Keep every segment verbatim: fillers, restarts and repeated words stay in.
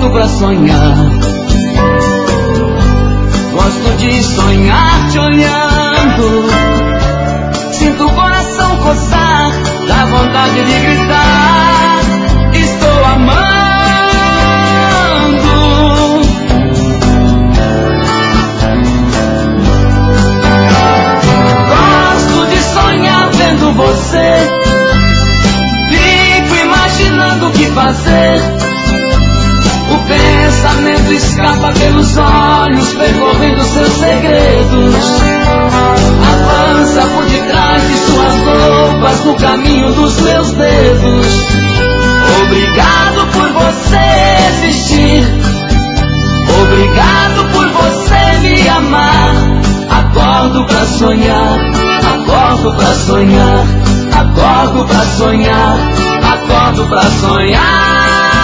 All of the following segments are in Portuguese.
acordo pra sonhar. Gosto de sonhar te olhando. Sinto o coração coçar, dá vontade de gritar. Estou amando. Gosto de sonhar vendo você. Fico imaginando o que fazer. O pensamento escapa pelos olhos, percorrendo seus segredos. Avança por detrás de suas roupas, no caminho dos meus dedos. Obrigado por você existir. Obrigado por você me amar. Acordo pra sonhar, acordo pra sonhar, acordo pra sonhar, acordo pra sonhar.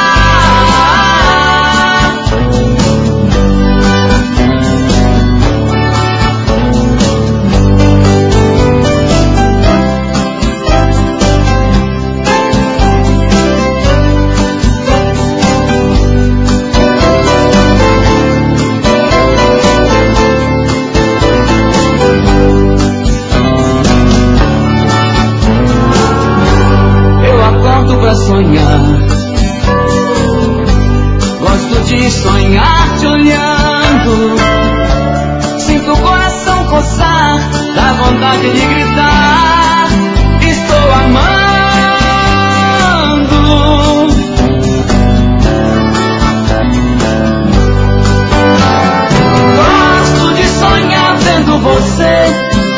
Pra sonhar, gosto de sonhar te olhando. Sinto o coração coçar, dá vontade de gritar. Estou amando. Gosto de sonhar vendo você.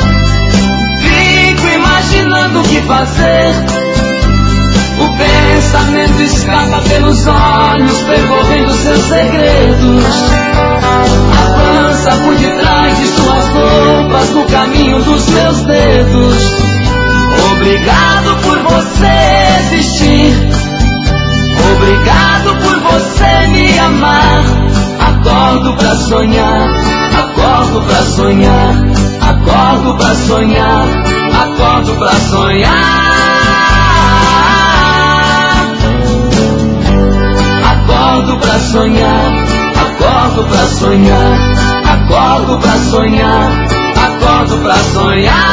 Fico imaginando o que fazer. O pensamento escapa pelos olhos, percorrendo seus segredos. Avança por detrás de suas roupas, no caminho dos meus dedos. Obrigado por você existir. Obrigado por você me amar. Acordo pra sonhar, acordo pra sonhar, acordo pra sonhar, acordo pra sonhar. Acordo pra sonhar, acordo pra sonhar, acordo pra sonhar, acordo pra sonhar.